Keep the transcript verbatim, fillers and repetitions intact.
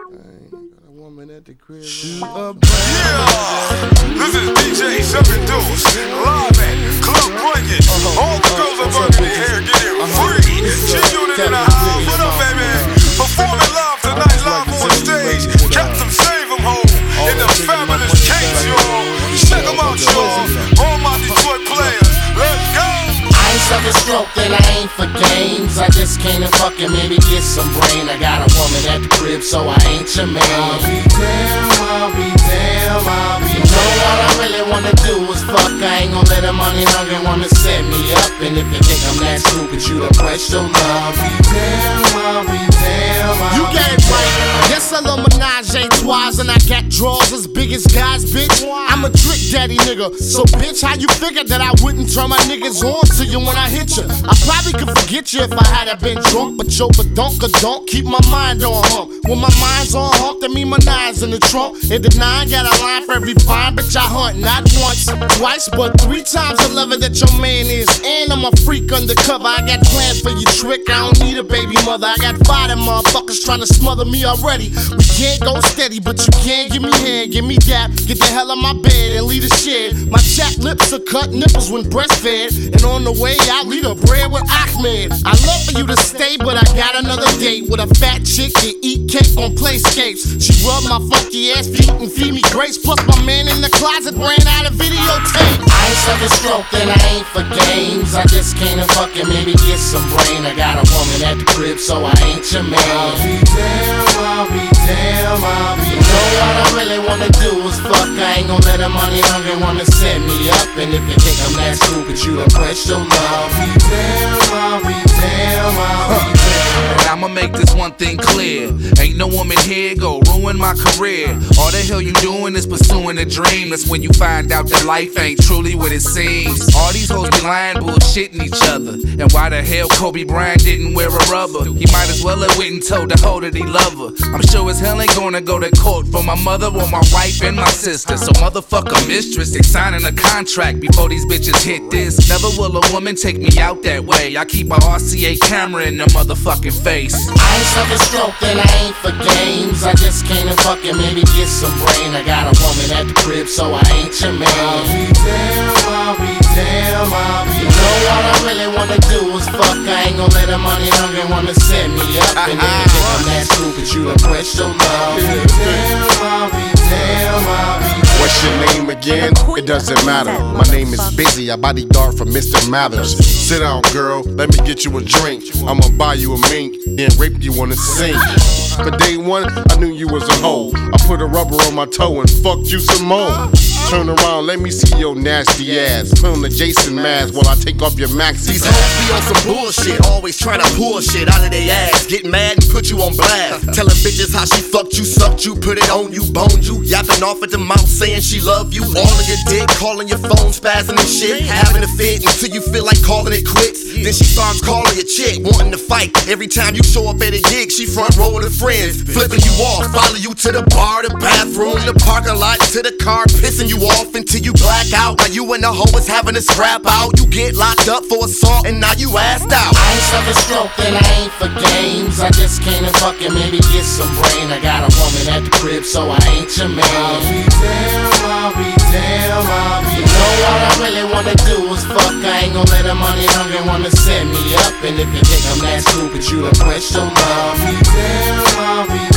Got a woman at the crib. Yeah, this is D J Seven Deuce, live at Club Blanket. All the girls are burning their hair, get it free. G-Unit in the house, what up, baby? Performing live tonight, live on stage. Captain Save 'em home in the fabulous Kings, y'all. Check 'em out, y'all. All my Detroit players, let's go. I ain't suckin' stroke and I ain't for games. I just came to fucking maybe get some brain. I got a woman at the crib, so I ain't your man. I'll be damn, I'll be damn, I'll be damn. You know what I really wanna do is fuck. I ain't gon' let a money hungry woman set me up. And if you think I'm that stupid, you the press your love. I'll be damn, I'll be damn, I'll You get it right. Yes, I love menage a trois, and I got draws as big as guys, bitch. I'm a trick daddy nigga. So bitch, how you figure that I wouldn't turn my niggas on to you when I hit you? I probably could forget you if I had been drunk, but yo, but don't, don't keep my mind on hump. When my mind's on hump, that mean my nine's in the trunk. And the nine got a line for every fine bitch I hunt. Not once, twice, but three times I love it that your man is. And I'm a freak undercover. I got plans for you, trick. I don't need a baby mother. I got five of them motherfuckers trying to smother me already. We can't go steady, but you can't give me head. Give me that. Get the hell out my bed and leave the shed. My chapped lips are cut nipples when breastfed. And on the way out, leave a bread with Ahmed. I love for you to stay, but I got another date with a fat chick and eat cake on playscapes. She rub my funky ass feet and feed me grapes. Plus my man in the closet ran out of videotape. I ain't suckin' stroke and I ain't for games. I just came to fucking maybe get some brain. I got a woman at the crib, so I ain't your man. I'll be damn, I'll be damn, I'll be damn. You know what I really wanna do is fuck. I ain't gon' let a money hungry woman set me up. And if you think I'm that stupid, you the press your love. I'll be damn, I'll be damn, I'll be damn. And I'ma make this one thing clear. Ain't no woman here go ruin my career. All the hell you doing is pursuing a dream. That's when you find out that life ain't truly what it seems. All these hoes be lying, bullshitting each other. And why the hell Kobe Bryant didn't wear a rubber? He might as well have went and told the hoe that he love her. I'm sure as hell ain't gonna go to court for my mother or my wife and my sister. So motherfucker mistress, they signing a contract before these bitches hit this. Never will a woman take me out that way. I keep my R C A camera in the motherfucking face. I ain't suckin' stroke and I ain't for games. I just came to fucking maybe get some brain. I got a woman at the crib, so I ain't your man. I'll be damn, I'll be damn, I'll be damn. You know what I really wanna do is fuck. I ain't gon' let a money hungry woman set me up. And if you think I'm that stupid, you the press your love. I'll be damn, I'll be damn, I'll be damn. What's your name again? It doesn't matter. My name is Busy, I bodyguard for Mister Mathers. Sit down, girl, let me get you a drink. I'ma buy you a mink, then rape you on the sink. For day one, I knew you was a hoe. I put a rubber on my toe and fucked you some more. Turn around, let me see your nasty ass. Put on the Jason mask while I take off your maxi. These hoes be on some bullshit, always trying to pull shit out of their ass. Get mad and put you on blast. Telling bitches how she fucked you, sucked you, put it on you, boned you. Yapping off at the mouth saying she love you. All of your dick, calling your phone, spazzing and shit. Having a fit until you feel like calling it quits. Then she starts calling your chick, wanting to fight. Every time you show up at a gig, she front row with her friends. Flipping you off, follow you to the bar, the bathroom, the parking lot, to the car, pissing you off until you black out. While you and the hoe is having a scrap out. You get locked up for assault and now you assed out. I ain't suckin' stroke and I ain't for games. I just came to fucking maybe get some brain. I got a woman at the crib, so I ain't your man. I'll be damn, I'll be damn, I'll be damn. You know what I really wanna do is fuck. I ain't gon' let a money hungry woman set me up. And if you think I'm that stupid, you the press your love. I'll be damn, I'll be damn.